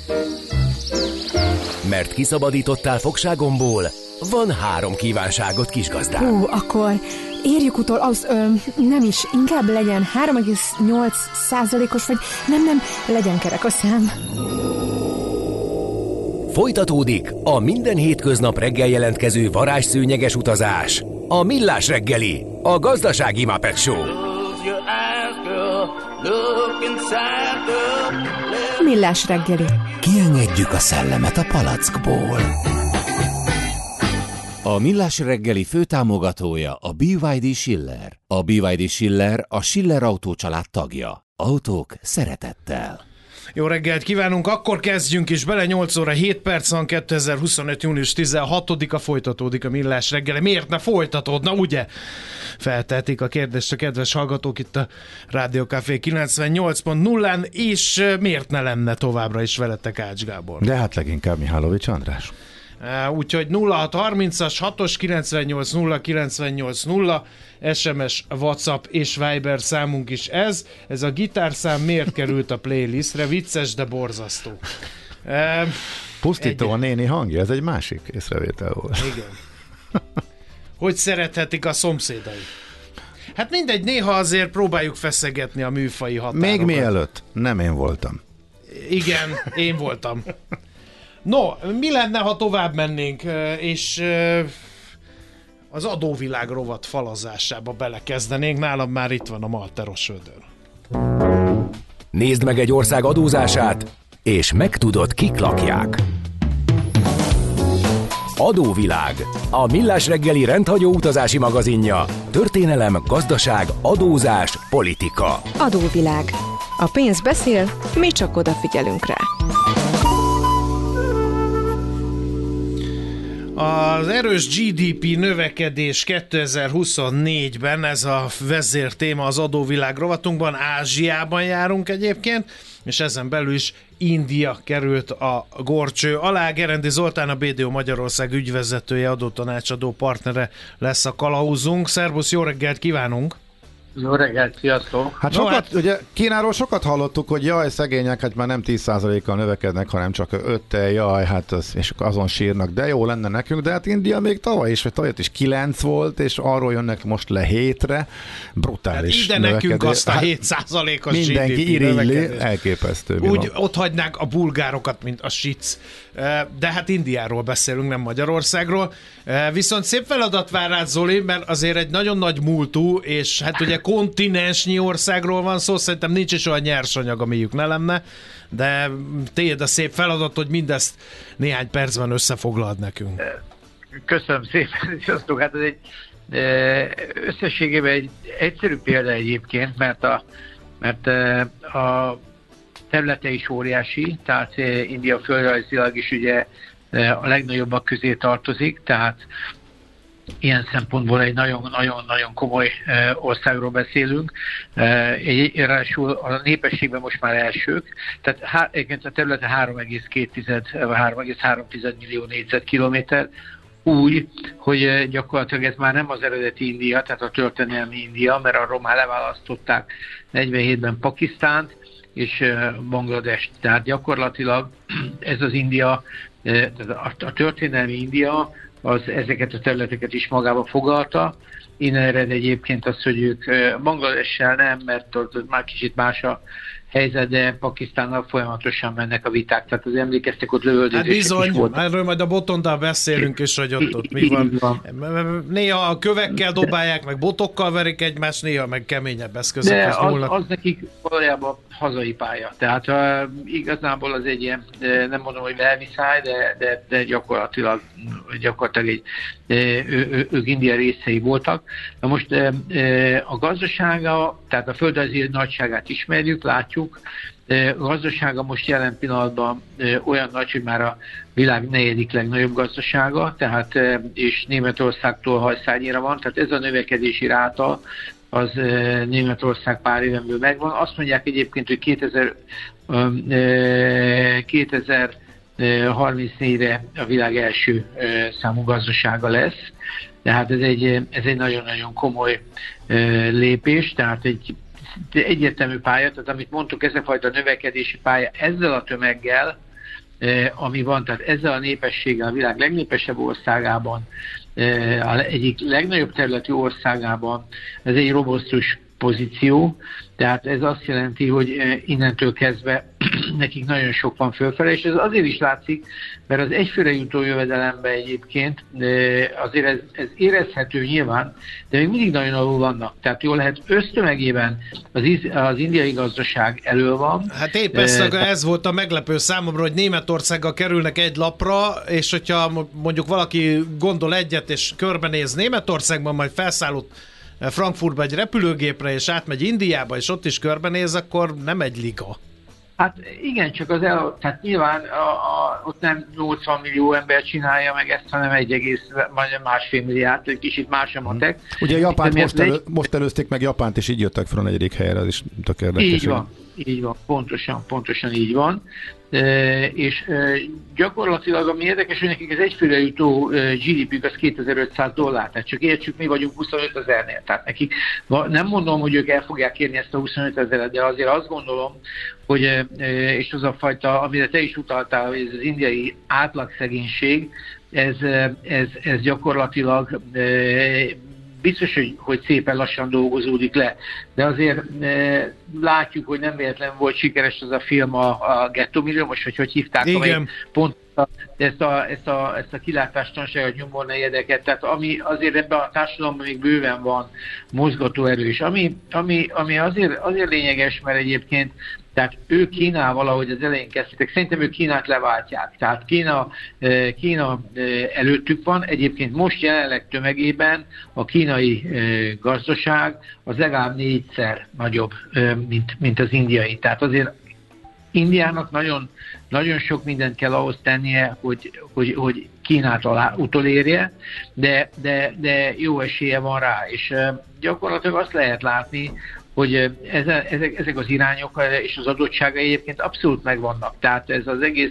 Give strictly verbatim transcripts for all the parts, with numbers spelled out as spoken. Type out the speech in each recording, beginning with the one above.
Mert kiszabadítottál fogságomból, van három kívánságot, kisgazdám. Hú, akkor érjük utol, az ö, nem is, inkább legyen három egész nyolc százalékos, vagy nem, nem, legyen kerek a szám. Folytatódik a minden hétköznap reggel jelentkező varázsszőnyeges utazás. A Millás reggeli, a gazdasági Muppet Show. Millás reggeli. Kiengedjük a szellemet a palackból. A Millás reggeli főtámogatója a bé vé dé Schiller. A bé vé dé Schiller a Schiller Autó család tagja. Autók szeretettel. Jó reggelt kívánunk, akkor kezdjünk is bele, nyolc óra hét perc van, kétezer-huszonöt. június tizenhatodika, folytatódik a Millás reggeli. Miért ne folytatódna, ugye? Feltehetik a kérdést a kedves hallgatók itt a Rádió Café kilencvennyolc pont nullán, és miért ne lenne továbbra is veletek Ács Gábor? De hát leginkább Mihálovics András. Úgyhogy nulla hat harmincas hatos kilencvennyolc nulla kilencvennyolc nulla es em es, WhatsApp és Viber számunk is ez. Ez a gitárszám miért került a playlistre? Vicces, de borzasztó. Pusztító egy... a néni hangja, ez egy másik észrevétel volt. Igen. Hogy szerethetik a szomszédai? Hát mindegy, néha azért próbáljuk feszegetni a műfai határokat. Még mielőtt nem én voltam. Igen, én voltam. No, mi lenne, ha tovább mennénk, és az adóvilág rovat falazásába belekezdenénk? Nálam már itt van a malteros ödör. Nézd meg egy ország adózását, és megtudod, kik lakják. Adóvilág, a Millás reggeli rendhagyó utazási magazinja. Történelem, gazdaság, adózás, politika. Adóvilág. A pénz beszél, mi csak odafigyelünk rá. Az erős gé dé pé növekedés kétezer-huszonnégyben, ez a vezértéma az adóvilág rovatunkban. Ázsiában járunk egyébként, és ezen belül is India került a górcső alá. Gerendi Zoltán, a bé dé o Magyarország ügyvezetője, adótanácsadó partnere lesz a kalauzunk. Szervusz, jó reggelt kívánunk! Jó reggelt, sziasztok! Hát no, sokat, hát... ugye Kínáról sokat hallottuk, hogy jaj, szegények, hát már nem tíz százalékkal növekednek, hanem csak öttel, jaj, hát az, és azon sírnak, de jó lenne nekünk, de hát India még tavaly is, vagy tavaly is kilenc volt, és arról jönnek most le hétre, brutális hát ide növekedés. nekünk azt a hát hét százalékos mindenki gé dé pé irígyli, növekedés. elképesztő. Úgy ott hagynák a bulgárokat, mint a sic. De hát Indiáról beszélünk, nem Magyarországról. Viszont szép feladat vár rád, Zoli, mert azért egy nagyon nagy múltú, és hát ugye kontinensnyi országról van szó, szerintem nincs is olyan nyersanyag, amilyük ne lenne, de tiéd a szép feladat, hogy mindezt néhány percben összefoglald nekünk. Köszönöm szépen, sziasztok! Hát ez egy összességében egy egyszerű példa egyébként, mert a, mert a területe is óriási, tehát India földrajzilag is ugye a legnagyobbak közé tartozik, tehát ilyen szempontból egy nagyon-nagyon-nagyon komoly országról beszélünk. Ráadásul a népességben most már elsők, tehát a területe három egész három millió négyzetkilométer, úgy, hogy gyakorlatilag ez már nem az eredeti India, tehát a történelmi India, mert arról már leválasztották negyvenhétben Pakisztánt és Bangladest. Tehát gyakorlatilag ez az India, a történelmi India, az ezeket a területeket is magába foglalta. Innen ered egyébként az, hogy ők Bangladessel nem, mert ott már kicsit más a helyzet, de Pakisztánnal folyamatosan mennek a viták. Tehát az emlékeztek, ott lövöldözések hát bizony, is voltak. Erről majd a Botondal beszélünk is, hogy ott, ott mi van. van. Néha a kövekkel dobálják, meg botokkal verik egymást, néha meg keményebb eszközökhez az, nyúlnak. az nekik valójában hazai pálya. Tehát uh, igazából az egy ilyen, nem mondom, hogy verviszály, de, de, de gyakorlatilag, gyakorlatilag egy, ő, ő, ők India részei voltak. Na most a gazdasága, tehát a földrajzi nagyságát ismerjük, látjuk. A gazdasága most jelen pillanatban olyan nagy, hogy már a világ negyedik legnagyobb gazdasága, tehát és Németországtól hajszárnyira van, tehát ez a növekedési ráta az Németország pár évenből megvan. Azt mondják egyébként, hogy kétezer-harmincnégyre a világ első számú gazdasága lesz. Tehát ez egy, ez egy nagyon-nagyon komoly lépés, tehát egy egyértelmű pálya, tehát amit mondtuk, ez a fajta növekedési pálya ezzel a tömeggel, ami van, tehát ezzel a népességgel a világ legnépesebb országában, az egyik legnagyobb területi országában, ez egy robosztus pozíció, tehát ez azt jelenti, hogy innentől kezdve nekik nagyon sok van fölfele, és ez azért is látszik, mert az egyfőre jutó jövedelemben egyébként azért ez, ez érezhető nyilván, de még mindig nagyon alul vannak. Tehát jól lehet össztömegében az, az indiai gazdaság elől van. Hát épp ez, e, ez volt a meglepő számomra, hogy Németországgal kerülnek egy lapra, és hogyha mondjuk valaki gondol egyet, és körbenéz Németországban, majd felszállott Frankfurtba egy repülőgépre, és átmegy Indiába, és ott is körbenéz, akkor nem egy liga. Hát igen, csak az el, tehát nyilván a, a, ott nem nyolcvan millió ember csinálja meg ezt, hanem egy egész, vagy másfél milliárd, egy kicsit más a matek. Ugye Japánt most, elő, most előzték meg Japánt, és így jöttek fel a negyedik helyre, ez is tök érdekes. Így van, így van, pontosan, pontosan így van. E, és e, gyakorlatilag ami érdekes, hogy nekik az egyfőre jutó e, gé dé pé-ük az kétezer-ötszáz dollár, tehát csak értsük, mi vagyunk huszonöt ezernél. Tehát nekik, nem mondom, hogy ők el fogják érni ezt a huszonöt ezeret, de azért azt gondolom, hogy, e, és az a fajta, amire te is utaltál, hogy ez az indiai átlagszegénység, ez, ez, ez gyakorlatilag e, biztos, hogy, hogy szépen lassan dolgozódik le, de azért e, látjuk, hogy nem véletlen volt sikeres az a film, a, a Ghetto Millió, most hogy hogy hívták, amely pont a, ezt, a, ezt, a, ezt a kilátástalanságot, nyomornegyedeket, tehát ami azért ebben a társadalomban még bőven van mozgatóerő, és ami, ami, ami azért, azért lényeges, mert egyébként tehát ők Kínával, ahogy az elején kezdtek, szerintem ők Kínát leváltják. Tehát Kína, Kína előttük van, egyébként most jelenleg tömegében a kínai gazdaság az legalább négyszer nagyobb, mint, mint az indiai. Tehát azért Indiának nagyon, nagyon sok mindent kell ahhoz tennie, hogy, hogy, hogy Kínát alá utolérje, de, de, de jó esélye van rá. És gyakorlatilag azt lehet látni, hogy ezek, ezek az irányok és az adottságai egyébként abszolút megvannak. Tehát ez az egész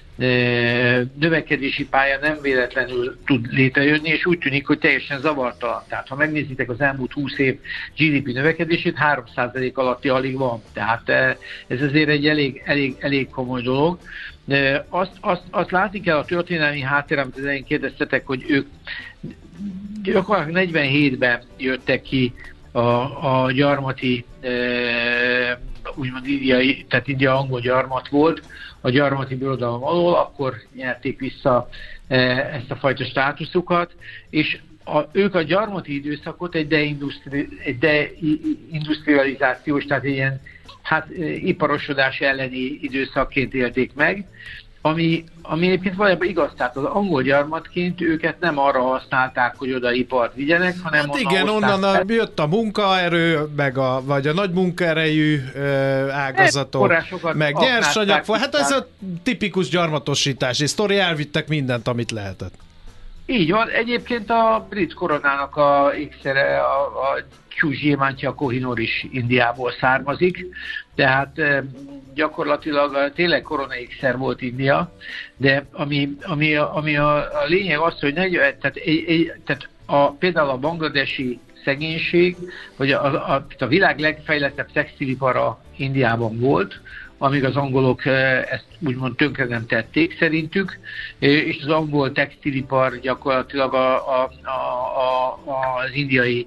növekedési pálya nem véletlenül tud létrejönni, és úgy tűnik, hogy teljesen zavartalan. Tehát ha megnézitek az elmúlt húsz év gé dé pé növekedését, három százalék alatti alig van. Tehát ez azért egy elég, elég, elég komoly dolog. De azt, azt, azt látni kell a történelmi háttérem, amit az elején kérdeztetek, hogy ők gyakorlatilag negyvenhétben jöttek ki a, a gyarmati, e, úgymond indiai, tehát india-angol gyarmat volt, a gyarmati birodalom alól, akkor nyerték vissza e, ezt a fajta státuszukat, és a, ők a gyarmati időszakot egy, deindustri, egy deindustrializációs, tehát egy ilyen hát, iparosodás elleni időszakként élték meg, Ami, ami egyébként valójában igaz, tehát az angol gyarmatként őket nem arra használták, hogy oda ipart vigyenek, hanem hát onnan igen, onnan a, jött a munkaerő, meg a, vagy a nagy munkaerejű ö, ágazatok, meg nyersanyag. Hát ez a tipikus gyarmatosítási sztori, elvittek mindent, amit lehetett. Így van, egyébként a brit koronának a ékszere, a, a csúzsgyémántja, a Kohinoor is Indiából származik, tehát gyakorlatilag tényleg koronaékszer volt India, de ami, ami, ami a, a lényeg az, hogy ne, tehát, egy, egy, tehát a, például a bangladesi szegénység, hogy a, a, a világ legfejlettebb textilipara Indiában volt, amíg az angolok ezt úgymond tönkre nem tették szerintük, és az angol textilipar gyakorlatilag a, a, a, a, az indiai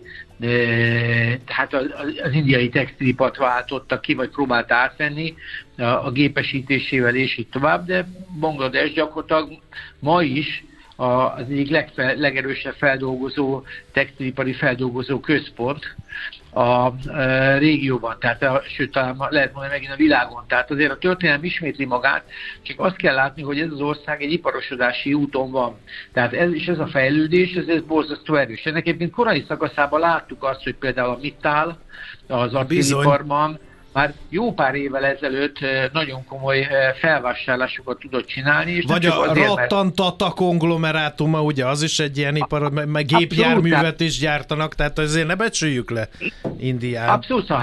tehát az, az indiai textilipart váltotta ki, vagy próbált átvenni a, a gépesítésével, és így tovább, de Bangladesh gyakorlatilag ma is az egyik legfe, legerősebb feldolgozó, textilipari feldolgozó központ a, a régióban, tehát a, sőt, talán lehet mondani megint a világon. Tehát azért a történelem ismétli magát, csak azt kell látni, hogy ez az ország egy iparosodási úton van. Tehát ez, és ez a fejlődés, ez, ez borzasztó erős. Ennek egyébként korai szakaszában láttuk azt, hogy például a Mittal, az acéliparban már jó pár évvel ezelőtt nagyon komoly felvásárlásokat tudott csinálni. És vagy a Rattantata konglomerátuma, ugye, az is egy ilyen ipar, meg gépjárművet is gyártanak, tehát azért ne becsüljük le Indiát. Abszolút, ha elkezdünk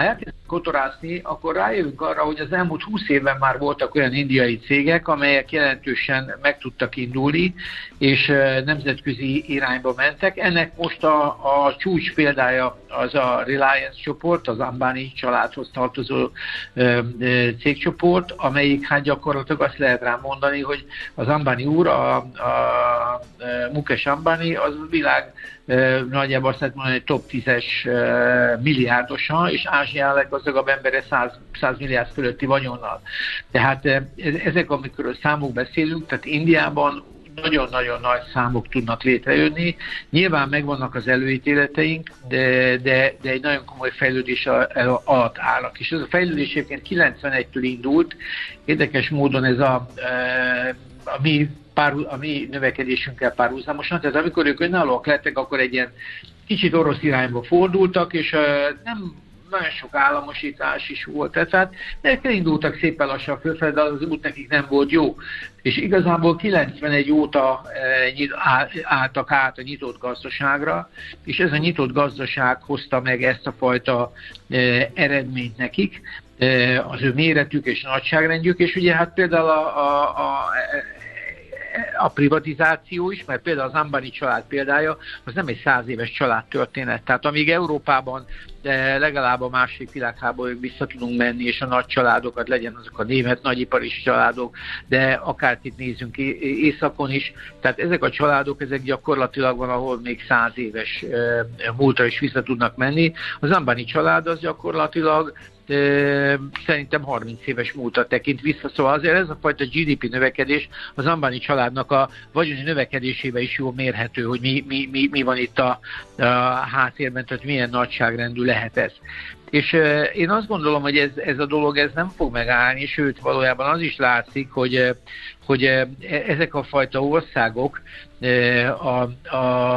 kotorászni, akkor rájövünk arra, hogy az elmúlt húsz évben már voltak olyan indiai cégek, amelyek jelentősen meg tudtak indulni, és nemzetközi irányba mentek. Ennek most a, a csúcs példája az a Reliance csoport, az Ambani családhoz tartozó ö, ö, cégcsoport, amelyik hát gyakorlatilag azt lehet rá mondani, hogy az Ambani úr, a, a, a Mukesh Ambani, az világ ö, nagyjából azt lehet mondani, hogy top tízes ö, milliárdosa, és Ázsia leggazdagabb embere száz milliárd fölötti vagyonnal. Tehát ö, ezek, amikor számok beszélünk, tehát Indiában nagyon-nagyon nagy számok tudnak létrejönni. Nyilván megvannak az előítéleteink, de, de, de egy nagyon komoly fejlődés alatt állnak. És ez a fejlődés egyébként kilencvenegytől indult. Érdekes módon ez a, a mi Pár, a mi növekedésünkkel párhuzamosan. Tehát amikor ők önállóak lettek, akkor egy ilyen kicsit orosz irányba fordultak, és uh, nem nagyon sok államosítás is volt. Tehát elindultak szépen lassan fölfelé, de az út nekik nem volt jó. És igazából kilencvenegy óta uh, álltak át a nyitott gazdaságra, és ez a nyitott gazdaság hozta meg ezt a fajta uh, eredményt nekik, uh, az ő méretük és nagyságrendjük, és ugye hát például a, a, a a privatizáció is, mert például az Ambani család példája, az nem egy száz éves családtörténet. Tehát amíg Európában de legalább a második világháborúig vissza tudunk menni, és a nagy családokat, legyen azok a német nagyipari családok, de akár itt nézzünk északon is. Tehát ezek a családok, ezek gyakorlatilag van, ahol még száz éves múltra is vissza tudnak menni. Az Ambani család az gyakorlatilag szerintem harminc éves múltra tekint vissza, szóval azért ez a fajta gé dé pé növekedés az Ambani családnak a vagyoni növekedésébe is jól mérhető, hogy mi, mi, mi, mi van itt a, a háttérben, tehát milyen nagyságrendű lehet ez. És uh, én azt gondolom, hogy ez, ez a dolog ez nem fog megállni, sőt valójában az is látszik, hogy, hogy uh, ezek a fajta országok uh, a, a,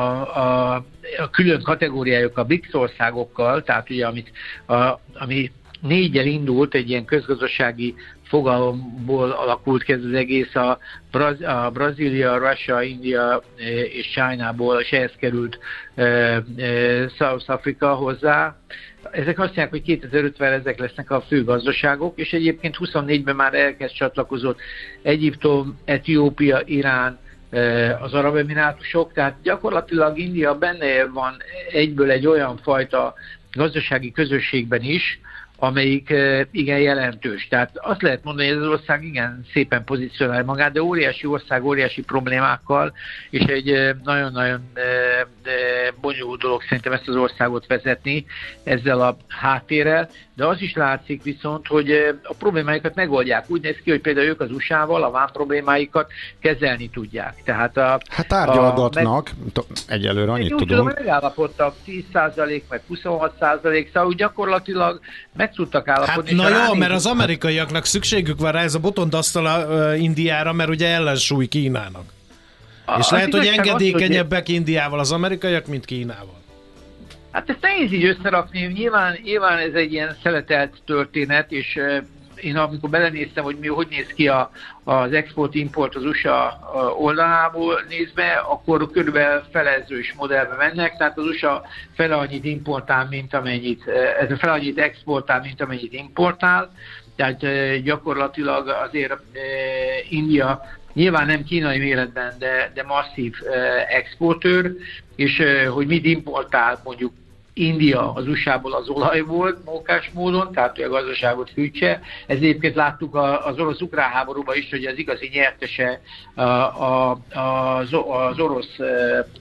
a, a külön kategóriájuk a BRICS országokkal, tehát ugye amit, a, ami négyel indult, egy ilyen közgazdasági fogalomból alakult ki ez az egész, a, Braz- a Brazília, Russia, India és China-ból, és ehhez került e, e, South Africa hozzá. Ezek azt mondják, hogy kétezer-ötvenre ezek lesznek a fő gazdaságok, és egyébként huszonnégyben már elkezd csatlakozott Egyiptom, Etiópia, Irán, az Arab Emirátusok, tehát gyakorlatilag India benne van egyből egy olyan fajta gazdasági közösségben is, amelyik igen jelentős. Tehát azt lehet mondani, hogy ez az ország igen szépen pozícionálja magát, de óriási ország, óriási problémákkal, és egy nagyon-nagyon bonyolult dolog szerintem ezt az országot vezetni ezzel a háttérrel, de az is látszik viszont, hogy a problémáikat megoldják. Úgy néz ki, hogy például ők az u es á-val a vám problémáikat kezelni tudják. Tehát a, hát tárgyalgatnak, meg, egyelőre annyit tudunk. Tudom, hogy megállapodtak tíz százalék, meg huszonhat százalék, szóval úgy gyakorlatilag meg tudtak állapodni. Hát na jó, mert az amerikaiaknak szükségük van rá ez a botondasztal uh, Indiára, mert ugye ellensúly Kínának. A, és lehet, hogy engedékenyebbek az, hogy... Indiával az amerikaiak, mint Kínával. Hát ezt nehéz így összerakni. Nyilván, nyilván ez egy ilyen szeletelt történet, és uh, én amikor belenéztem, hogy mi, hogy néz ki a, az export-import az u es á oldalából nézve, akkor körülbelül felezős modellbe mennek, tehát az u es á fele annyit importál, mint amennyit, ez fele annyit exportál, mint amennyit importál, tehát gyakorlatilag azért India nyilván nem kínai méretben, de, de masszív exportőr, és hogy mit importál mondjuk India az u es á-ból az olaj volt mókás módon, tehát hogy a gazdaságot fűtse. Ez egyébként láttuk az orosz-ukrán háborúban is, hogy az igazi nyertese a, a, az, az orosz e,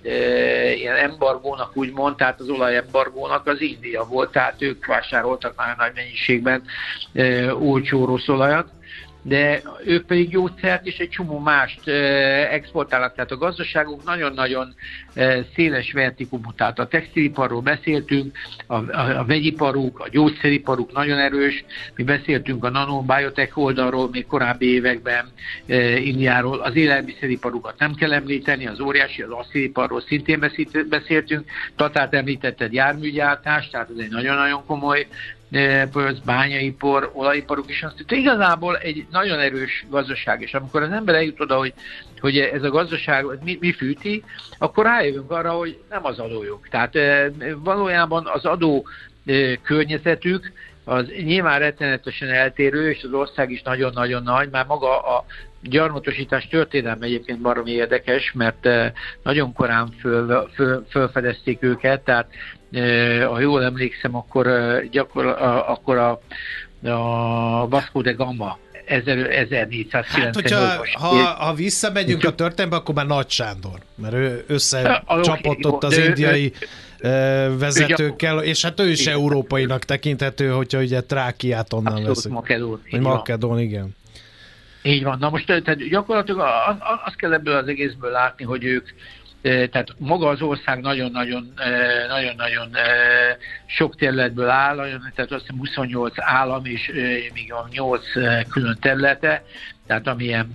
e, ilyen embargónak úgymond, tehát az olajembargónak az India volt, tehát ők vásároltak nagyon nagy mennyiségben e, olcsó orosz olajat, de ők pedig gyógyszert és egy csomó mást exportálnak. Tehát a gazdaságok nagyon-nagyon széles vertikumú. Tehát a textiliparról beszéltünk, a, a, a vegyiparuk, a gyógyszeriparuk nagyon erős. Mi beszéltünk a nanobiotech oldalról még korábbi években Indiáról. Az élelmiszeriparukat nem kell említeni, az óriási, az acéliparról szintén beszéltünk. Tatát említetted, járműgyártás, tehát ez egy nagyon-nagyon komoly bányaipar, olajiparuk is. Azt mondta, igazából egy nagyon erős gazdaság, és amikor az ember eljut oda, hogy, hogy ez a gazdaság mi, mi fűti, akkor rájövünk arra, hogy nem az adójog. Tehát valójában az adó környezetük az nyilván rettenetesen eltérő, és az ország is nagyon-nagyon nagy, már maga a gyarmatosítás történelme egyébként baromi érdekes, mert nagyon korán föl, föl, fölfedezték őket, tehát ha jól emlékszem, akkor, gyakor, akkor a, a Vasco de Gama ezernégyszázkilencvennyolcas. Hát, hogyha, ha, ha visszamegyünk a történetbe, akkor már Nagy Sándor, mert ő összecsapott ott az indiai vezetőkkel, és hát ő is európainak tekinthető, hogyha ugye Trákiát onnan veszünk. Makedón. Makedón, igen. Így van. Na most tehát gyakorlatilag azt kell ebből az egészből látni, hogy ők, tehát maga az ország nagyon-nagyon nagyon-nagyon sok területből áll, tehát azt hiszem huszonnyolc állam és még a nyolc külön területe, tehát amilyen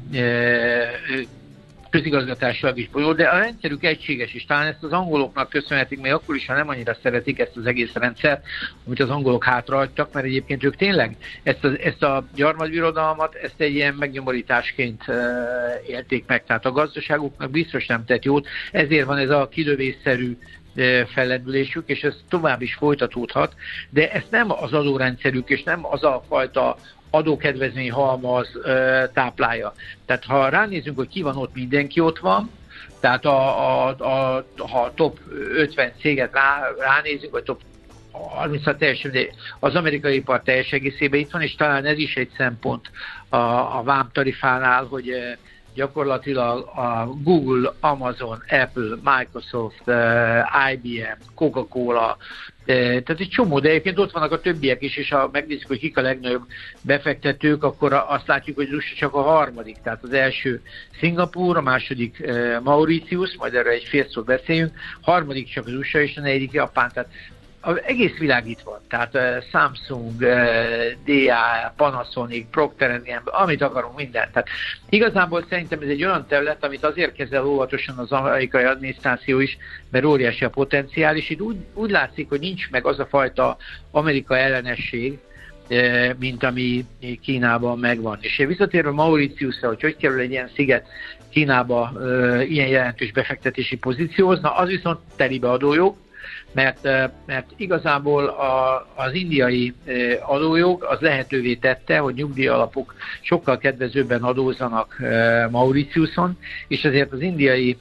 közigazgatásilag is bonyolult, de a rendszerük egységes is. Talán ezt az angoloknak köszönhetik, még akkor is, ha nem annyira szeretik ezt az egész rendszert, amit az angolok hátrahagytak, mert egyébként ők tényleg ezt a, ezt a gyarmatbirodalmat, ezt egy ilyen megnyomorításként uh, élték meg. Tehát a gazdaságuknak biztos nem tett jót, ezért van ez a kilövésszerű fellendülésük, és ez tovább is folytatódhat, de ezt nem az adórendszerük, és nem az a fajta adókedvezmény halmaz ö, táplálja. Tehát ha ránézünk, hogy ki van ott, mindenki ott van, tehát a, a, a, ha a top ötven céget rá, ránézünk, vagy top harminchat teljesen, de az amerikai ipar teljes egészében itt van, és talán ez is egy szempont a, a vámtarifánál, hogy gyakorlatilag a Google, Amazon, Apple, Microsoft, I B M, Coca-Cola, tehát egy csomó, de egyébként ott vannak a többiek is, és ha megnézzük, hogy kik a legnagyobb befektetők, akkor azt látjuk, hogy az u es á csak a harmadik. Tehát az első Szingapúr, a második Mauritius, majd erre egy fél szót beszéljünk, harmadik csak az u es á, és a negyedik Japán. Tehát az egész világ itt van, tehát uh, Samsung, uh, dé á, Panasonic, Procter and Gamble, amit akarunk, mindent. Tehát igazából szerintem ez egy olyan terület, amit azért kezel óvatosan az amerikai adminisztráció is, mert óriási a potenciál, és itt úgy, úgy látszik, hogy nincs meg az a fajta Amerika ellenesség, uh, mint ami Kínában megvan. És visszatérve Mauritiusra, hogy hogy kerül egy ilyen sziget Kínába uh, ilyen jelentős befektetési pozícióhoz, na az viszont telibe adójog, Mert, mert igazából a, az indiai adójog az lehetővé tette, hogy nyugdíjalapok sokkal kedvezőbben adózzanak Mauritiuson, és ezért az indiai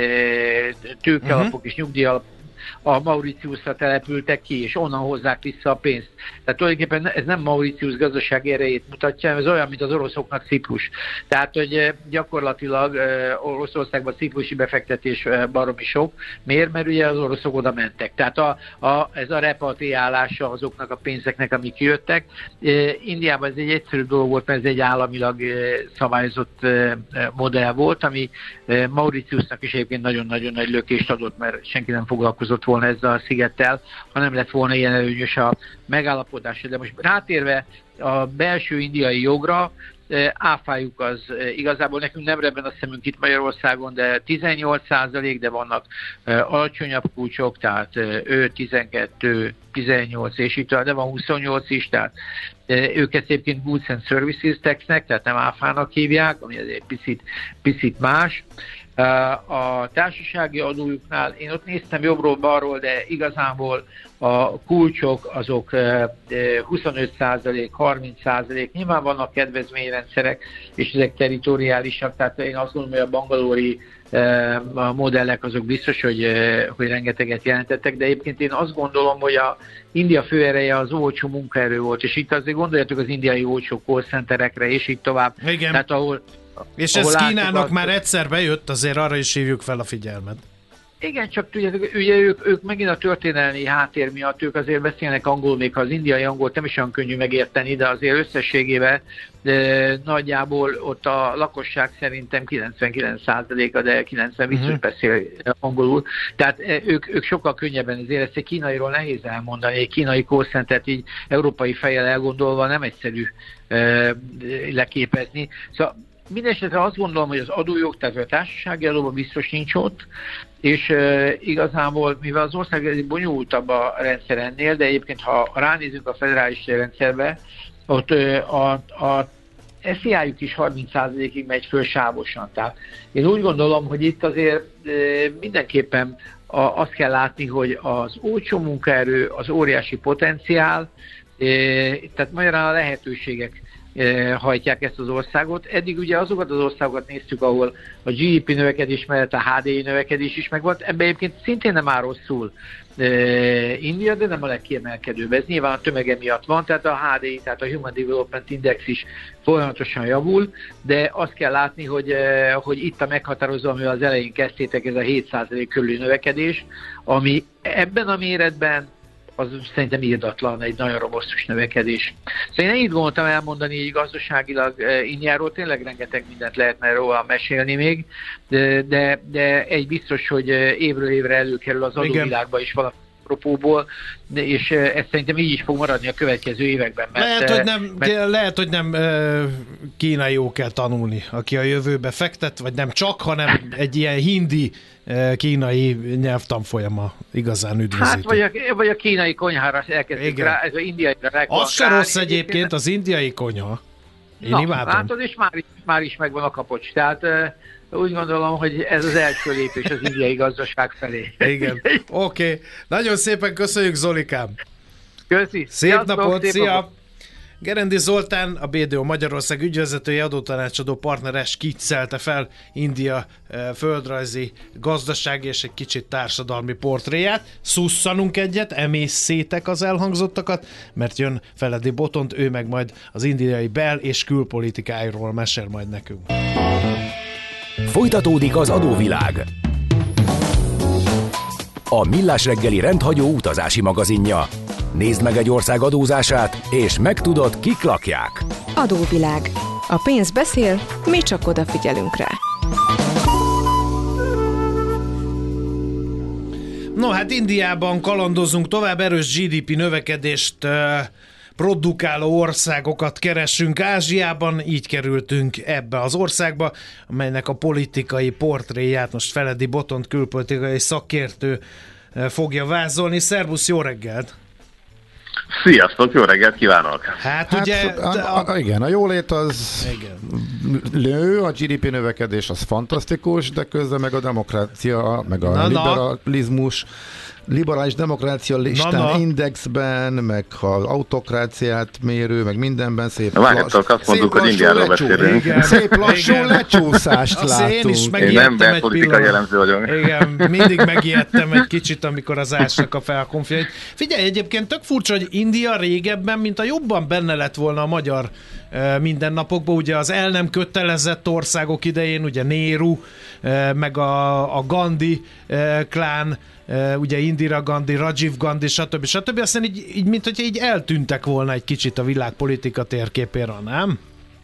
tőkealapok uh-huh. és nyugdíjalapok a Mauritiusra települtek ki, és onnan hozzák vissza a pénzt. Tehát tulajdonképpen ez nem Mauritius gazdasági erejét mutatja, ez olyan, mint az oroszoknak Ciprus. Tehát, hogy gyakorlatilag Oroszországban ciprusi befektetés baromi sok. Miért? Mert ugye az oroszok oda mentek. Tehát a, a, ez a repatriálása azoknak a pénzeknek, amik jöttek. Indiában ez egy egyszerű dolog volt, mert ez egy államilag szabályozott modell volt, ami Mauritiusnak is egyébként nagyon-nagyon nagy lökést adott, mert senki nem foglalkozott volna ezzel a szigettel, ha nem lett volna ilyen előnyös a megállapodás. De most rátérve a belső indiai jogra, áfájuk az igazából nekünk nem rebben a szemünk itt Magyarországon, de tizennyolc százalék, de vannak alacsonyabb kulcsok, tehát öt, tizenkettő, tizennyolc és itt, de van huszonnyolc is, tehát őket egyébként Goods and Services Taxnek, tehát nem áfának hívják, ami azért picit, picit más. A társasági adójuknál én ott néztem jobbról-balról, de igazából a kulcsok azok huszonöt százalék, harminc százalék, nyilván vannak kedvezményrendszerek, és ezek territoriálisak, tehát én azt gondolom, hogy a bangalóri a modellek azok biztos, hogy, hogy rengeteget jelentettek, de egyébként én azt gondolom, hogy a India főereje az olcsó munkaerő volt, és itt azért gondoljatok az indiai olcsó call centerekre, és így tovább. Igen. Tehát ahol És ez Kínának már egyszer bejött, azért arra is hívjuk fel a figyelmet. Igen, csak tudjátok, ugye ők, ők megint a történelmi háttér miatt, ők azért beszélnek angol, még ha az indiai angolt nem is olyan könnyű megérteni, de azért összességében de nagyjából ott a lakosság szerintem kilencvenkilenc százaléka, de kilencven biztos uh-huh. beszél angolul. Tehát ők, ők sokkal könnyebben, azért ezt egy kínairól nehéz elmondani, egy kínai call centert így európai fejjel elgondolva nem egyszerű uh, leképezni. Szóval mindenesetre azt gondolom, hogy az adójog, tehát a társasági adóban biztos nincs ott, és uh, igazából, mivel az ország egy bonyolultabb a rendszer ennél, de egyébként ha ránézünk a federális rendszerbe, ott uh, a, a es zé á-juk is harminc százalékig megy föl sávosan. Tehát én úgy gondolom, hogy itt azért uh, mindenképpen a, azt kell látni, hogy az olcsó munkaerő, az óriási potenciál, Tehát magyarán a lehetőségek hajtják ezt az országot. Eddig ugye azokat az országokat néztük, ahol a gé dé pé növekedés mellett a há dé i növekedés is megvolt. Ebben egyébként szintén nem áll rosszul India, de nem a legkiemelkedőbb. Ez nyilván a tömege miatt van, tehát a há dé i, tehát a Human Development Index is folyamatosan javul, de azt kell látni, hogy, hogy itt a meghatározó, amivel az elején kezdtétek, ez a hét százalék körüli növekedés, ami ebben a méretben az szerintem írdatlan, egy nagyon robosztus növekedés. Szóval én így gondoltam elmondani így gazdaságilag Indiáról, tényleg rengeteg mindent lehetne róla mesélni még, de, de, de egy biztos, hogy évről évre előkerül az adóvilágba is valami apropóból, és ez szerintem így is fog maradni a következő években. Mert, lehet, hogy nem, mert... lehet, hogy nem kínaiul kell tanulni, aki a jövőbe fektet, vagy nem csak, hanem egy ilyen hindi kínai nyelvtanfolyama igazán üdvözítő. Hát, vagy a, vagy a kínai konyhára elkezdjük rá, ez a indiaira az se rá, rossz egyébként, egyébként, az indiai konyha. Én na, imádom. látod, és már, már is megvan a kapocs. Tehát úgy gondolom, hogy ez az első lépés az indiai gazdaság felé. Igen, oké. Okay. Nagyon szépen köszönjük, Zolikám. Köszi. Szép Sziasztok, napot, szép szia! napot. Gerendi Zoltán, a bé dé o Magyarország ügyvezetője, adótanácsadó partnere skiccelte fel India földrajzi, gazdasági és egy kicsit társadalmi portréját. Szusszanunk egyet, emészszétek az elhangzottakat, mert jön Feledi Botont, ő meg majd az indiai bel- és külpolitikáiról mesél majd nekünk. Folytatódik az adóvilág. A Millás reggeli rendhagyó utazási magazinja. Nézd meg egy ország adózását, és megtudod, kik lakják. Adóvilág. A pénz beszél, mi csak odafigyelünk rá. No, hát Indiában kalandozunk tovább, erős gé dé pé növekedést uh, produkáló országokat keresünk Ázsiában, így kerültünk ebbe az országba, amelynek a politikai portréját most Feledi Botont külpolitikai szakértő uh, fogja vázolni. Szervusz, jó reggelt! Sziasztok, jó reggelt kívánok! Hát, hát ugye... a, a, igen, a jólét az igen. Nő, a gé dé pé növekedés az fantasztikus, de közben meg a demokrácia, meg a na, liberalizmus, liberális demokrácia listán, na, na. indexben, meg az autokráciát mérő, meg mindenben szép Várjátok, azt mondjuk, hogy Indiáról beszélünk. Igen. Szép lassú igen. lecsúszást azt látunk. Én is én nem belpolitikai jellemző vagyok. Igen, mindig megijedtem egy kicsit, amikor az ásnak a felkonfjait. Figyelj, egyébként tök furcsa, hogy India régebben, mint a jobban benne lett volna a magyar uh, mindennapokban, ugye az el nem kötelezett országok idején, ugye Nehru, uh, meg a, a Gandhi uh, klán, Uh, ugye Indira Gandhi, Rajiv Gandhi, stb. stb. Aztán így, így, mint hogy így eltűntek volna egy kicsit a világpolitika térképéről, nem?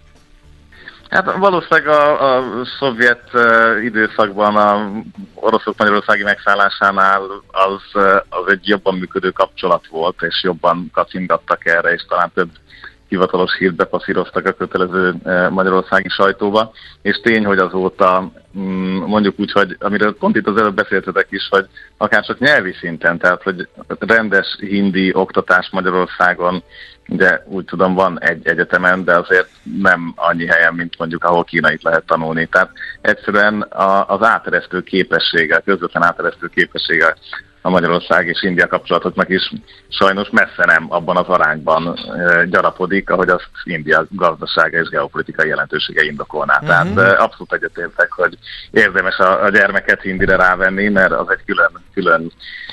Hát valószínűleg a, a szovjet uh, időszakban a oroszok magyarországi megszállásánál az, uh, az egy jobban működő kapcsolat volt, és jobban kacingattak erre, és talán több hivatalos hírt bepasszíroztak a kötelező magyarországi sajtóba, és tény, hogy azóta mondjuk úgy, hogy amiről pont itt az előbb beszéltetek is, hogy akár csak nyelvi szinten, tehát hogy rendes hindi oktatás Magyarországon, ugye úgy tudom van egy egyetemen, de azért nem annyi helyen, mint mondjuk ahol kínait lehet tanulni. Tehát egyszerűen a, az áteresztő képessége, közvetlen áteresztő képessége a Magyarország és India kapcsolatoknak is sajnos messze nem abban az arányban e, gyarapodik, ahogy azt India gazdasága és geopolitikai jelentősége indokolná. Uh-huh. Tehát e, abszolút egyetértek, hogy érdemes a, a gyermeket hindire rávenni, mert az egy külön, külön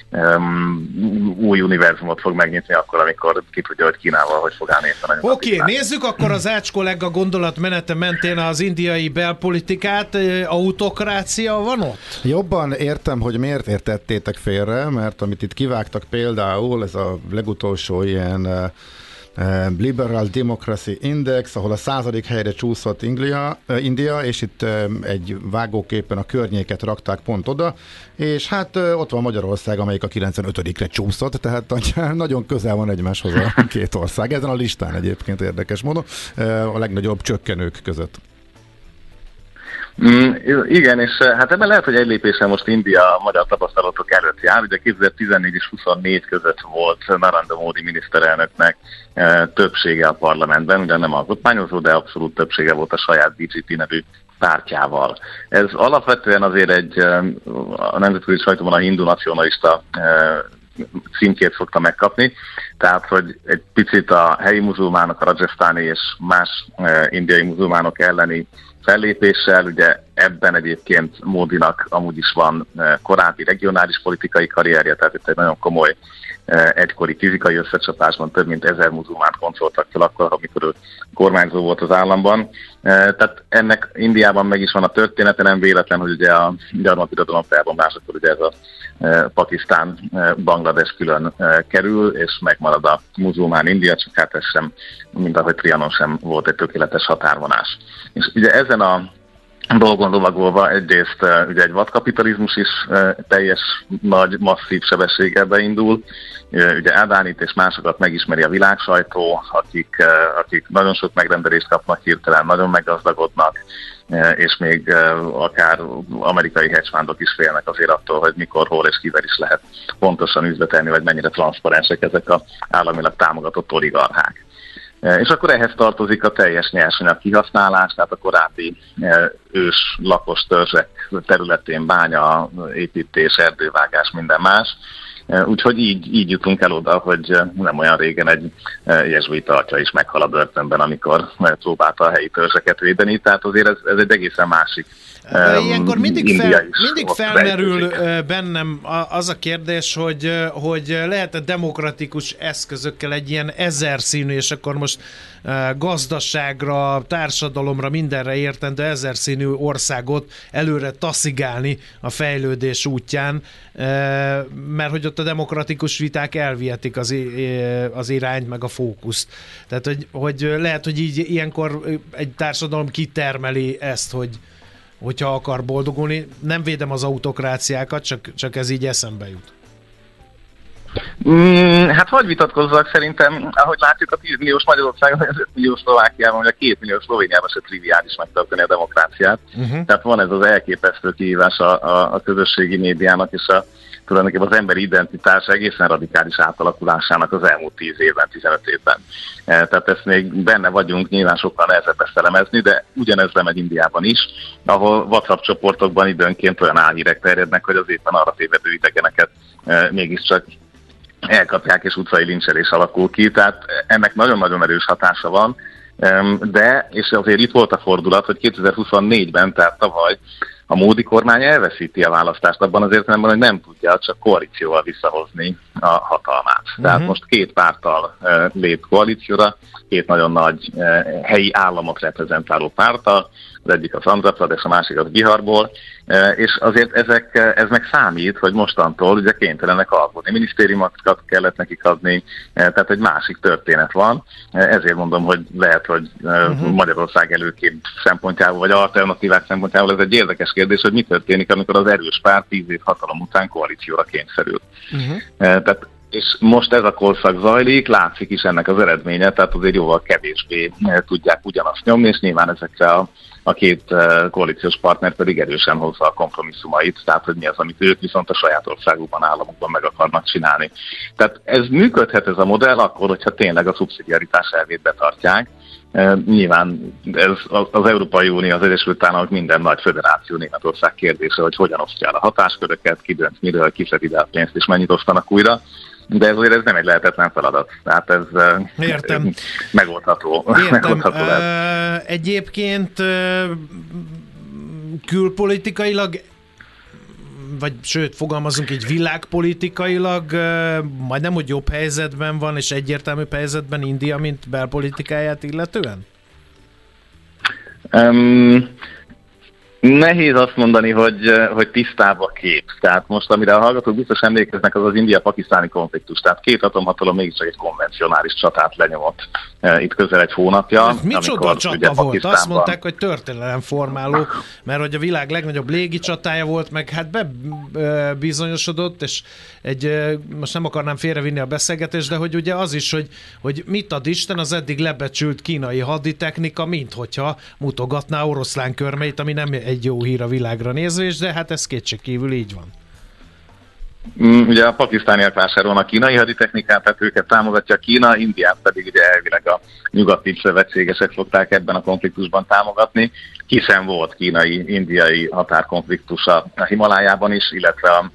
um, új univerzumot fog megnyitni akkor, amikor ki tudja, hogy Kínával hogy fog állni. Oké, okay, nézzük akkor az Ács kollega gondolatmenete mentén az indiai belpolitikát. Autokrácia van ott? Jobban értem, hogy miért értettétek félre, mert amit itt kivágtak például, ez a legutolsó ilyen uh, uh, Liberal Democracy Index, ahol a századik helyre csúszott India, uh, India és itt uh, egy vágóképen a környéket rakták pont oda, és hát uh, ott van Magyarország, amelyik a kilencvenötödikre csúszott, tehát nagyon közel van egymáshoz a két ország. Ezen a listán egyébként érdekes módon uh, a legnagyobb csökkenők között. Mm, igen, és hát ebben lehet, hogy egy lépéssel most India a magyar tapasztalatok előtt jár. Ugye kétezer-tizennégy és huszonnégy között volt Narendra Modi miniszterelnöknek e, többsége a parlamentben, ugye nem alkotmányozó, de abszolút többsége volt a saját bé jé pé nevű pártjával. Ez alapvetően azért egy a nemzetközi sajtóban a hindu nacionalista e, címkét szokta megkapni, tehát hogy egy picit a helyi muzulmánok, a rajasztáni és más indiai muzulmánok elleni fellépéssel, ugye ebben egyébként Módinak amúgy is van korábbi regionális politikai karrierje, tehát itt egy nagyon komoly egykori fizikai összecsapásban több mint ezer muzulmánt koncoltak fel akkor, amikor ő kormányzó volt az államban. Tehát ennek Indiában meg is van a története, nem véletlen, hogy ugye a gyarmatbirodalom felbomlásakor ugye ez a Pakisztán, Banglades külön kerül, és megmarad a muzulmán India, csak hát ez sem, mint ahogy Trianon sem volt egy tökéletes határvonás. És ugye ezen a dolgon lovagolva egyrészt uh, ugye egy vadkapitalizmus is uh, teljes, nagy, masszív sebességgel beindul. Uh, ugye Adánit és másokat megismeri a világsajtó, akik, uh, akik nagyon sok megrendelést kapnak hirtelen, nagyon meggazdagodnak, uh, és még uh, akár amerikai hedgefundok is félnek azért attól, hogy mikor, hol és kivel is lehet pontosan üzletelni, vagy mennyire transzparensek ezek az államilag támogatott oligarchák. És akkor ehhez tartozik a teljes nyersanyag kihasználás, tehát a korábbi ős lakos törzsek területén bánya, építés, erdővágás, minden más. Úgyhogy így, így jutunk el oda, hogy nem olyan régen egy jezsuita atya is meghal a börtönben, amikor próbálta a helyi törzseket védeni, tehát azért ez, ez egy egészen másik. Ilyenkor mindig, fel, mindig felmerül bennem az a kérdés, hogy, hogy lehet-e demokratikus eszközökkel egy ilyen ezerszínű, és akkor most gazdaságra, társadalomra, mindenre értendő ezerszínű országot előre taszigálni a fejlődés útján, mert hogy ott a demokratikus viták elvihetik az, az irányt, meg a fókuszt. Tehát, hogy, hogy lehet, hogy így ilyenkor egy társadalom kitermeli ezt, hogy hogyha akar boldogulni. Nem védem az autokráciákat, csak, csak ez így eszembe jut. Mm, hát hogy vitatkozzak, szerintem, ahogy látjuk a tíz milliós Magyarországon, vagy az öt milliós Szlovákiában, vagy a két milliós Szlovéniában se triviális megtartani a demokráciát. Uh-huh. Tehát van ez az elképesztő kihívás a, a, a közösségi médiának, és a, tulajdonképpen az emberi identitás egészen radikális átalakulásának az elmúlt tíz évben, tizenöt évben. E, tehát ezt még benne vagyunk, nyilván sokkal nehezebb ezt elemezni, de ugyanez lemegy Indiában is, ahol WhatsApp csoportokban időnként olyan álhírek terjednek, hogy az éppen arra tévedő idegeneket e, mégiscsak elkapják, és utcai lincselés alakul ki, tehát ennek nagyon-nagyon erős hatása van, de, és azért itt volt a fordulat, hogy kétezer-huszonnégyben, tehát tavaly a Módi kormány elveszíti a választást abban az értelemben, hogy nem tudja csak koalícióval visszahozni a hatalmát. Uh-huh. Tehát most két párttal uh, lép koalícióra, két nagyon nagy uh, helyi államot reprezentáló párttal, az egyik az Andhra Pradesh, a másik az Biharból, uh, és azért ezek, uh, ez meg számít, hogy mostantól ugye kénytelenek alkotni. Minisztériumokat kellett nekik adni, uh, tehát egy másik történet van. Uh, ezért mondom, hogy lehet, hogy uh, uh-huh. Magyarország előkép szempontjából, vagy alternatívák szempontjából ez egy érdekes kérdés, hogy mi történik, amikor az erős párt tíz év hatalom után koalícióra kényszerül. Uh-huh. Uh, tehát és most ez a korszak zajlik, látszik is ennek az eredménye, tehát azért jóval kevésbé tudják ugyanazt nyomni, és nyilván ezekre a, a két koalíciós partner pedig erősen hozza a kompromisszumait, tehát hogy mi az, amit ők viszont a saját országukban, államokban meg akarnak csinálni. Tehát ez működhet ez a modell akkor, hogyha tényleg a szubszidiaritás elvét betartják. Nyilván ez az Európai Unió, az Egyesült Államok, minden nagy föderáció, Németország kérdése, hogy hogyan osztja el a hatásköröket, ki dönt miről, ki szedi ide a pénzt, és mennyit osztanak újra. De ez azért ez nem egy lehetetlen feladat. Tehát ez Értem. megoldható. Értem. megoldható uh, egyébként uh, külpolitikailag, vagy sőt, fogalmazunk így világpolitikailag, uh, majdnem, hogy jobb helyzetben van, és egyértelmű helyzetben India, mint belpolitikáját illetően? Um, Nehéz azt mondani, hogy, hogy tisztább a kép. Tehát most, amire a hallgatók biztos emlékeznek, az az india-pakisztáni konfliktus. Tehát két atomhatalom mégiscsak egy konvencionális csatát lenyomott e, itt közel egy hónapja. Ez micsoda csata volt? Azt mondták, hogy történelemformáló, mert hogy a világ legnagyobb légi csatája volt, meg hát bebizonyosodott, és egy, most nem akarnám félrevinni a beszélgetést, de hogy ugye az is, hogy, hogy mit ad Isten, az eddig lebecsült kínai haditechnika, mint hogyha mutogatná oroszlán körmeit, ami nem egy jó hír a világra nézve, de hát ez kétségkívül így van. Ugye a pakisztániak vásárolnak kínai haditechnikát, tehát őket támogatja Kína, Indiát pedig ugye elvileg a nyugati szövetségesek szokták ebben a konfliktusban támogatni, hiszen volt kínai-indiai határkonfliktus a Himalájában is, illetve a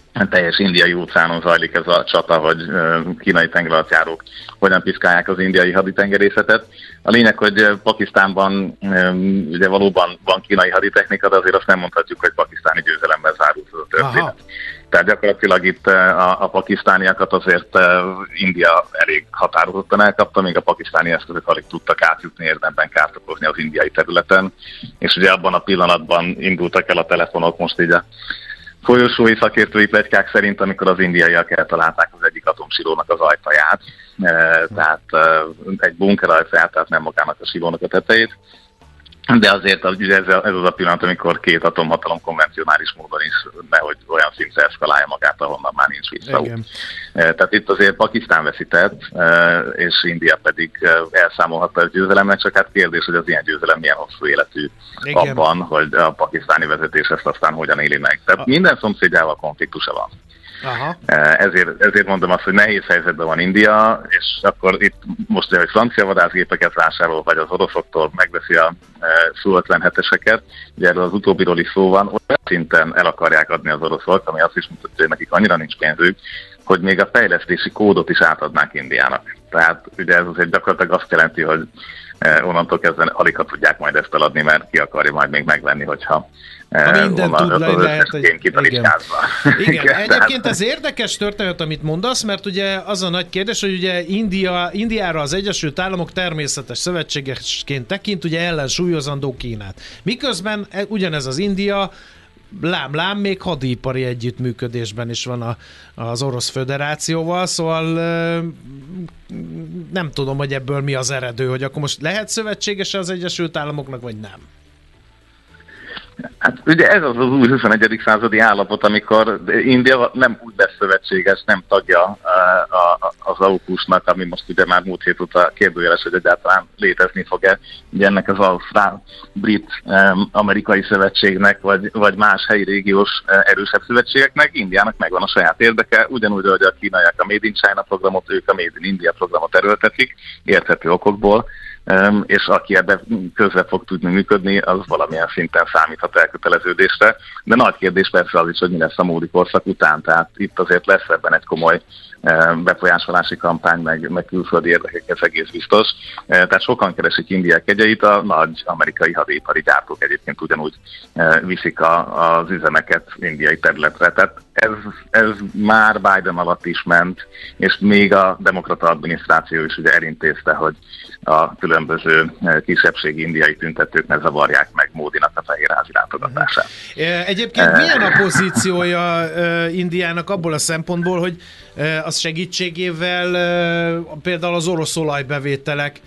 teljes indiai óceánon zajlik ez a csata, hogy kínai tengeralattjárók hogyan piszkálják az indiai haditengerészetet. A lényeg, hogy Pakisztánban ugye valóban van kínai haditechnika, de azért azt nem mondhatjuk, hogy pakisztáni győzelemmel zárult ez a történet. Aha. Tehát gyakorlatilag itt a, a pakisztániakat azért India elég határozottan elkapta, míg a pakisztáni eszközök alig tudtak átjutni, érdemben kárt okozni az indiai területen. És ugye abban a pillanatban indultak el a telefonok, most így a folyosói szakértői pletykák szerint, amikor az indiaiak eltalálták az egyik atomsilónak az ajtaját, e, tehát e, egy bunker ajtaját, tehát nem magának a silónak a tetejét. De azért ugye ez, ez az a pillanat, amikor két atomhatalom konvencionális módon is nehogy olyan szintre eszkalálja magát, ahonnan már nincs visszaút. Tehát itt azért Pakisztán veszített, és India pedig elszámolhatta a győzelemnek, csak hát kérdés, hogy az ilyen győzelem milyen hosszú életű. Igen. Abban, hogy a pakisztáni vezetés ezt aztán hogyan éli meg. Tehát a... minden szomszédjával konfliktusa van. Aha. Ezért, ezért mondom azt, hogy nehéz helyzetben van India, és akkor itt most, hogy francia vadászgépeket vásárol, vagy az oroszoktól megveszi a Su ötvenheteseket, ugye erről az utóbbiról is szó van, olyan szinten el akarják adni az oroszok, ami azt is mutatja, hogy nekik annyira nincs pénzük, hogy még a fejlesztési kódot is átadnák Indiának. Tehát ugye ez azért gyakorlatilag azt jelenti, hogy onnantól kezdve alig tudják majd ezt eladni, mert ki akarja majd még megvenni, hogyha ha minden tud, le, lehet, hogy... Igen. Igen. Igen. Egyébként ez érdekes történet, amit mondasz, mert ugye az a nagy kérdés, hogy ugye India, Indiára az Egyesült Államok természetes szövetségesként tekint, ugye ellensúlyozandó Kínát. Miközben ugyanez az India lám-lám még hadipari együttműködésben is van a, az Orosz Föderációval, szóval nem tudom, hogy ebből mi az eredő, hogy akkor most lehet szövetséges az Egyesült Államoknak, vagy nem? Hát ugye ez az az új huszonegyedik századi állapot, amikor India nem úgy lesz szövetséges, nem tagja az aukusnak, ami most ugye már múlt hét óta kérdőjeles, hogy egyáltalán létezni fog-e, ugye ennek az ausztrál-brit amerikai szövetségnek, vagy, vagy más helyi régiós erősebb szövetségeknek. Indiának megvan a saját érdeke, ugyanúgy, hogy a kínaiak a Made in China programot, ők a Made in India programot erőltetik, érthető okokból. Um, és aki ebben közre fog tudni működni, az valamilyen szinten számíthat elköteleződésre. De nagy kérdés persze az is, hogy mi lesz a Módi korszak után. Tehát itt azért lesz ebben egy komoly um, befolyásolási kampány, meg, meg külföldi érdekek, ez egész biztos. Uh, tehát sokan keresik India kegyeit, a nagy amerikai hadipari gyártók egyébként ugyanúgy uh, viszik a, az üzemeket indiai területre. Tehát ez, ez már Biden alatt is ment, és még a demokrata adminisztráció is ugye elintézte, hogy a különböző kisebbségi indiai tüntetők ne zavarják meg Módinak a fehérházi látogatását. Egyébként milyen a pozíciója Indiának abból a szempontból, hogy az segítségével például az orosz olajbevételek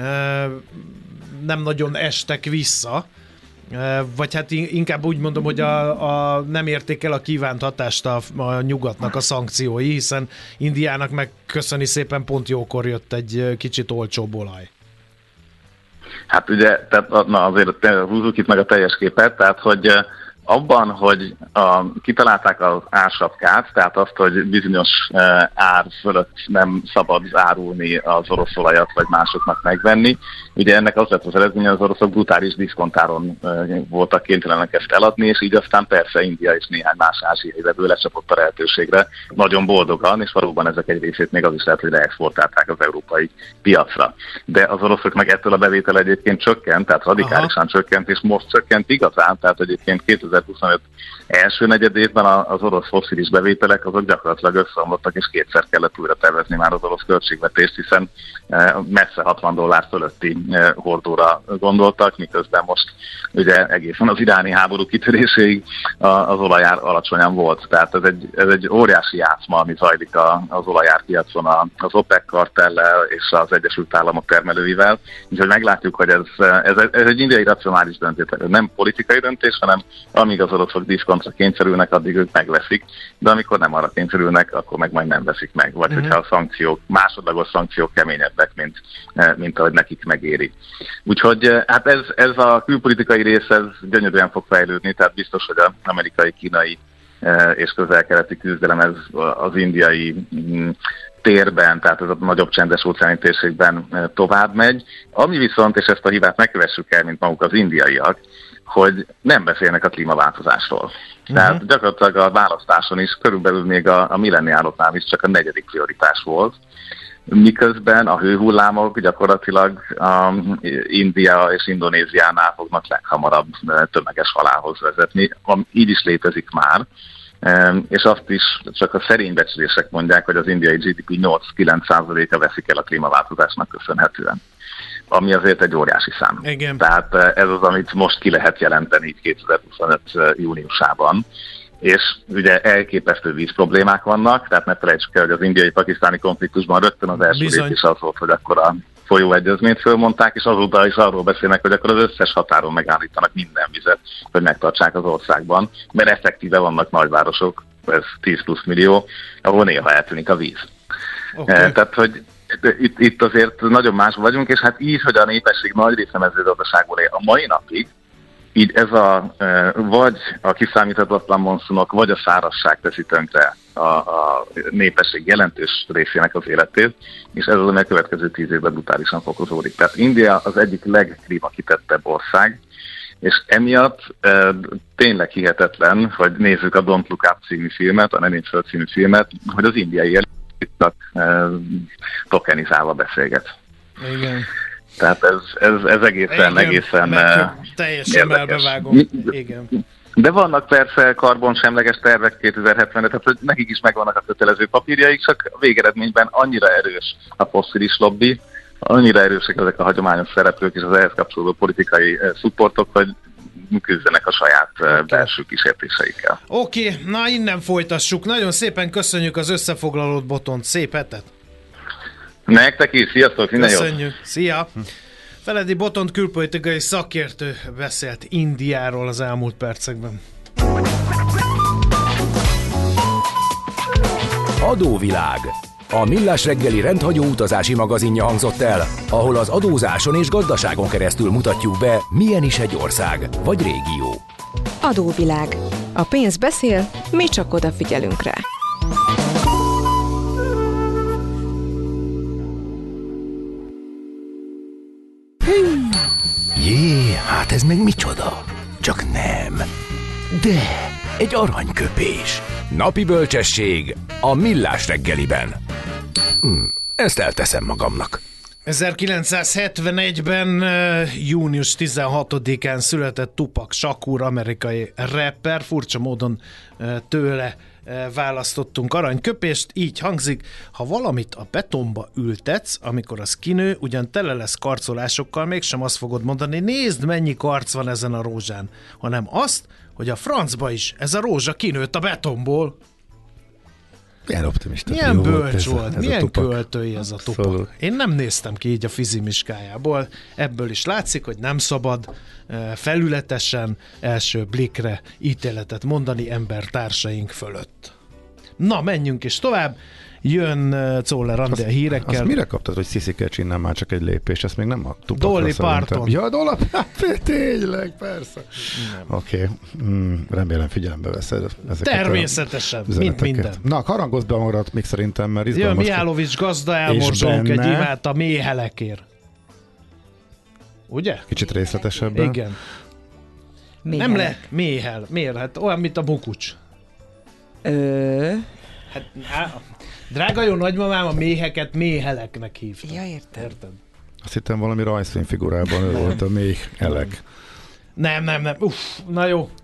nem nagyon estek vissza, vagy hát inkább úgy mondom, hogy a, a nem érték el a kívánt hatást a, a nyugatnak a szankciói, hiszen Indiának meg köszöni szépen pont jókor jött egy kicsit olcsóbb olaj. Hát ugye, tehát, na azért húzzuk itt meg a teljes képet, tehát hogy abban, hogy a, kitalálták az ársapkát, tehát azt, hogy bizonyos e, ár fölött nem szabad árulni az orosz olajat, vagy másoknak megvenni. Ugye ennek az lett az eredménye, az oroszok brutális diszkontáron e, voltak kénytelenek ezt eladni, és így aztán persze India és néhány más ázsiai vevő lecsapott a lehetőségre nagyon boldogan, és valóban ezek egy részét még az is lehet, hogy leexportálták az európai piacra. De az oroszok meg ettől a bevétel egyébként csökkent, tehát radikálisan Aha. csökkent, és most csökkent igazán, tehát egyébként kétezer-huszonöt első negyedévben az orosz fosszilis bevételek azok gyakorlatilag összeomlottak, és kétszer kellett újra tervezni már az orosz költségvetést, hiszen messze hatvan dollár fölötti hordóra gondoltak, miközben most ugye egészen az iráni háború kitöréséig az olajár alacsonyan volt. Tehát ez egy, ez egy óriási játszma, ami zajlik az olajárpiacon az OPEC kartellel és az Egyesült Államok termelőivel. Úgyhogy meglátjuk, hogy ez, ez, ez egy indiai racionális döntés, nem politikai döntés, hanem amíg az oroszok diszkontra kényszerülnek, addig ők megveszik, de amikor nem arra kényszerülnek, akkor meg majd nem veszik meg. Vagy uh-huh. hogyha a szankciók, másodlagos szankciók keményebbek, mint, mint ahogy nekik megéri. Úgyhogy hát ez, ez a külpolitikai rész, ez gyönyörűen fog fejlődni, tehát biztos, hogy az amerikai-kínai és közel-keleti küzdelem ez az indiai térben, tehát ez a nagyobb csendes óceáni térségben tovább megy. Ami viszont, és ezt a hibát megkövessük el, mint maguk az indiaiak, hogy nem beszélnek a klímaváltozásról. Uh-huh. Tehát gyakorlatilag a választáson is, körülbelül még a, a milleniáloknál is csak a negyedik prioritás volt, miközben a hőhullámok gyakorlatilag um, India és Indonéziánál fognak leghamarabb tömeges halálhoz vezetni. Így is létezik már, um, és azt is csak a szerény becslések mondják, hogy az indiai gé dé pé nyolc-kilenc százaléka veszik el a klímaváltozásnak köszönhetően, ami azért egy óriási szám. Igen. Tehát ez az, amit most ki lehet jelenteni kétezer-huszonöt júniusában. És ugye elképesztő víz problémák vannak, tehát ne felejtsük el, hogy az indiai-pakisztáni konfliktusban rögtön az első lépés az volt, hogy akkor a folyóegyezményt fölmondták, és azóta is arról beszélnek, hogy akkor az összes határon megállítanak minden vizet, hogy megtartsák az országban, mert effektíve vannak nagyvárosok, ez tíz plusz millió, ahol néha eltűnik a víz. Okay. Tehát, hogy itt, itt azért nagyon más vagyunk, és hát így, hogy a népesség nagy része mezőgazdaságból él a mai napig, így ez a, vagy a kiszámíthatatlan monszunok, vagy a szárazság teszi tönkre a, a népesség jelentős részének az életét, és ez az, ami a következő tíz évben brutálisan fokozódik. Tehát India az egyik legklímakitettebb ország, és emiatt e, tényleg hihetetlen, hogy nézzük a Don't Look Up című filmet, a Ne Nézz Föl című filmet, hogy az indiai elitek e, tokenizálva beszélget. Igen. Tehát ez, ez, ez egészen, igen, egészen teljesen elbevágom. Igen. De vannak persze karbonsemleges tervek kétezer-hetvenre, tehát hogy nekik is megvannak a kötelező papírjaik, csak a végeredményben annyira erős a fosszilis lobby, annyira erősek ezek a hagyományos szereplők és az ehhez kapcsolódó politikai szupportok, hogy küzdenek a saját okay. belső kísértéseikkel. Oké, okay, na innen folytassuk. Nagyon szépen köszönjük az összefoglalót, Botont. Szép hetet! Nektek is, sziasztok, minden jót! Köszönjük, szia! Feledi Botont külpolitikai szakértő beszélt Indiáról az elmúlt percekben. Adóvilág. A Millás reggeli rendhagyó utazási magazinja hangzott el, ahol az adózáson és gazdaságon keresztül mutatjuk be, milyen is egy ország vagy régió. Adóvilág. A pénz beszél, mi csak odafigyelünk rá. Jé, hát ez meg micsoda? Csak nem. De, egy aranyköpés. Napi bölcsesség a Millás reggeliben. Hm, ezt elteszem magamnak. ezerkilencszázhetvenegyben, június tizenhatodikán született Tupac Shakur, amerikai rapper. Furcsa módon tőle választottunk aranyköpést, így hangzik: ha valamit a betonba ültetsz, amikor az kinő, ugyan tele lesz karcolásokkal, mégsem azt fogod mondani, nézd mennyi karc van ezen a rózsán, hanem azt, hogy a francba is ez a rózsa kinőtt a betonból. Milyen optimista. Milyen bölcs volt, ez, ez milyen költői ez a Tupac. Én nem néztem ki így a fizimiskájából, ebből is látszik, hogy nem szabad felületesen első blikre ítéletet mondani embertársaink fölött. Na, menjünk is tovább. Jön Czoller Andi a hírekkel. Azt mire kaptad, hogy sziszikelt innen már csak egy lépés? Ezt még nem a Tupacra Dolly Parton. Ja, Dolly Parton. Tényleg, persze. Oké, okay. mm, remélem figyelembe veszed ezeket. Természetesen, mint minden. Na, harangozd be magadat még szerintem, mert izgalmas. Jön Mihálovics gazda, elmorzsolunk egy imát a méhelekért. Ugye? Kicsit részletesebben. Igen. Méhelek. Nem le, méhel. Miért? Hát olyan, mint a bukucs. Ö... Hát, á, drága jó nagymamám a méheket méheleknek hívta. Ja, értem. Érted? Azt hittem valami rajzfilmfigurában ő volt a méhelek. Nem, nem, nem. Uff, na jó.